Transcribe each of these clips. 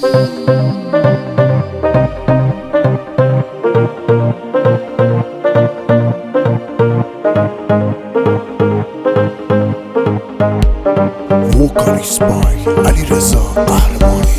ووکالیست بای علیرضا قهرمانی.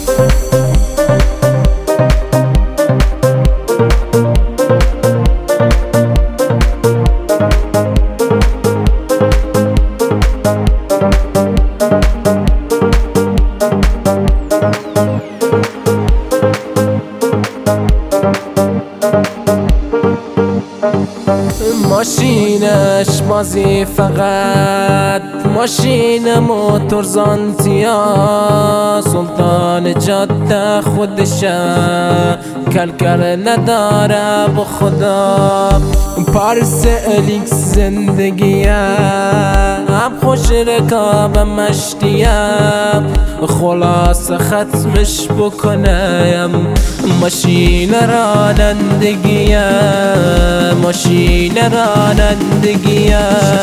ماشینش بازی فقط ماشین موتور زانتیا، سلطان جاده خودشه کلکل نداره با خدا. پارس الیکس زندگیه هم خوش رکاب مشتیه، خلاص ختمش بکنم ماشین رانندگیه، ماشین رانندگیه.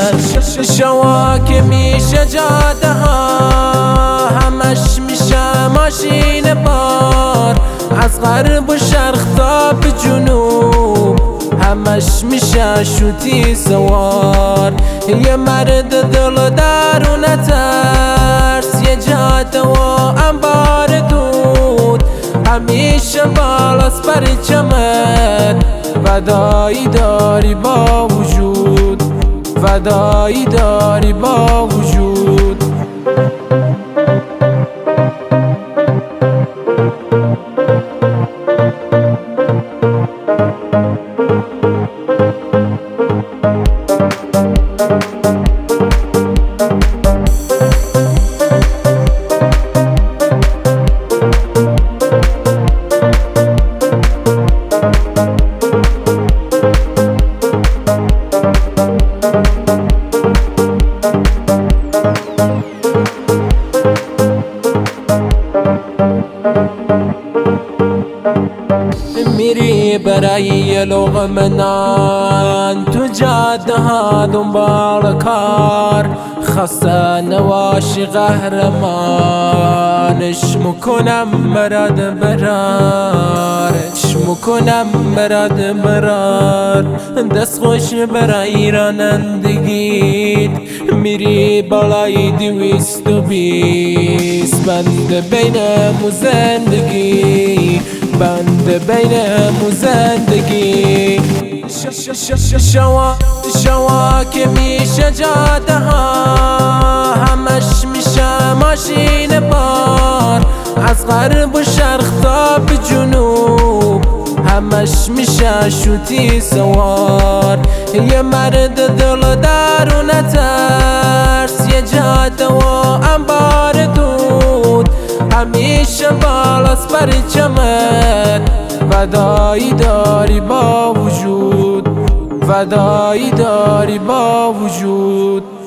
شواک میشه جاده ها همش میشه ماشین بار، از غرب و شرق تا به جنوب همش میشه شوتی سوار. یه مرد دل و درون ترس، یه جاده و انبار دود، همیشه بالاست پرچمت، فدایی داری با وجود، فدایی داری با وجود. میری برای یه لقمه نان تو جاده ها دنبال کار، خسته نباشی قهرمانش میکنم برات برارش میکنم برات برار. دست خوش برای رانندگیت میری بالای 220، بند بینمون زندگی، بند بینمون زندگی. شواک میشه جاده ها همش میشه ماشین بار، از غرب و شرق تا به جنوب همش میشه شوتی سوار. یه مرد دل و درون ترس، یه جاده و انبار دود، همیشه بالاست پرچمت، فدایی داری با وجود، فدایی داری با وجود.